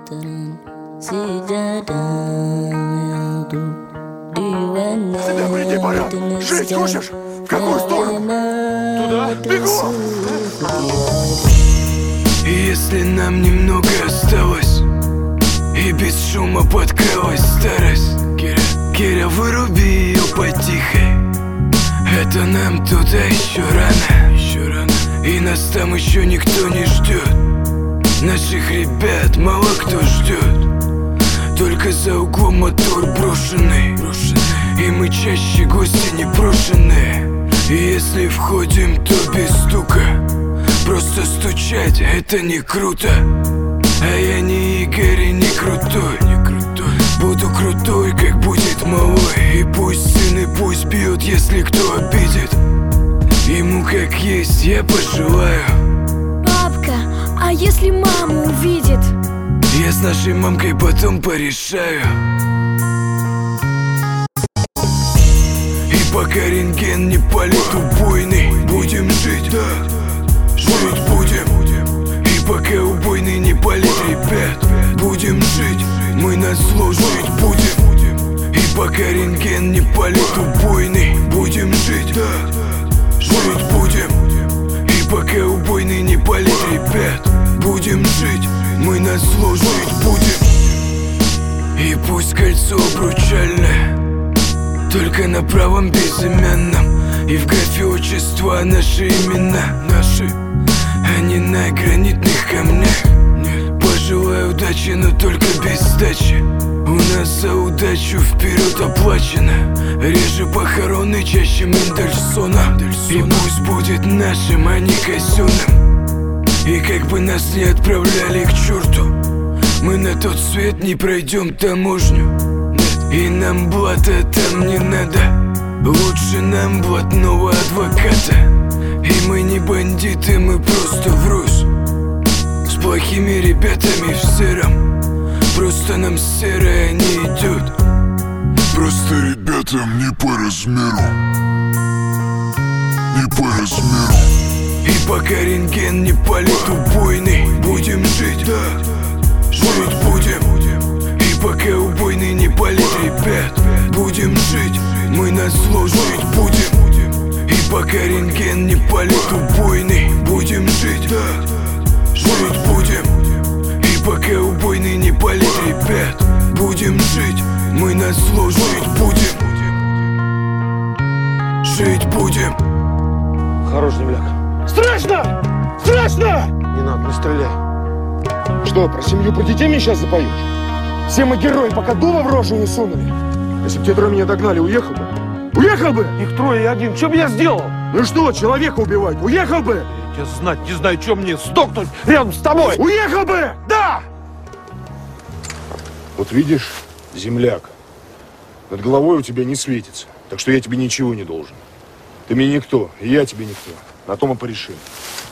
Veteran sejadah yang tuh diwana. Собери пора! Жить хочешь? В какую сторону? Туда? Бегом! Если нам немного осталось и без шума подкралась старость, Киря, выруби ее потихой. Это нам туда еще рано, и нас там еще никто не ждет. Наших ребят мало кто ждет. Только за углом мотор брошенный, и мы чаще гости непрошенные. И если входим, то без стука. Просто стучать это не круто. А я не Игорь и не крутой. Буду крутой, как будет малой. И пусть сын, и пусть бьет, если кто обидит. Ему как есть я пожелаю. Папка, а если мама увидит? Я с нашей мамкой потом порешаю. И пока рентген не палит убойный, будем жить, да, жить будем. И пока убойный не палит, ребят, будем жить. Мы назло жить будем. И пока рентген не палит убойный, будем жить, да, жить будем. И пока убойный не палит, ребят, будем жить. Мы назло жить будем. И пусть кольцо обручальное только на правом безымянном, и в графе отчества наши имена, наши, а не на гранитных камнях. Пожелаю удачи, но только без сдачи. У нас за удачу вперед оплачено. Реже похороны, чаще Мендельсона. И пусть будет нашим, а не казенным. И как бы нас не отправляли к черту, мы на тот свет не пройдем таможню. И нам блата там не надо. Лучше нам блатного адвоката. И мы не бандиты, мы просто врус. С плохими ребятами в сером. Просто нам серое не идет. Просто ребятам не по размеру. Не по размеру. И пока рентген не палит убойный, будем жить, да, жить будем. И пока убойный не палит, ребят, будем жить. Мы назло жить будем. И пока рентген не палит убойный, будем жить, да, жить будем. И пока убойный не палит, ребят, будем жить. Мы назло жить будем. Жить будем. Хорош, земляк. Страшно! Страшно! Не надо, не стреляй. Что, про семью, про детей мне сейчас запоешь? Все мы герои, пока дула в рожу не сунули. Если бы те трое меня догнали, уехал бы. Уехал бы! Их трое и один. Что бы я сделал? Ну что, человека убивать? Уехал бы! Я знать не знаю, что мне сдохнуть рядом с тобой. Уехал бы! Да! Вот видишь, земляк, над головой у тебя не светится. Так что я тебе ничего не должен. Ты мне никто, и я тебе никто. На том и порешим.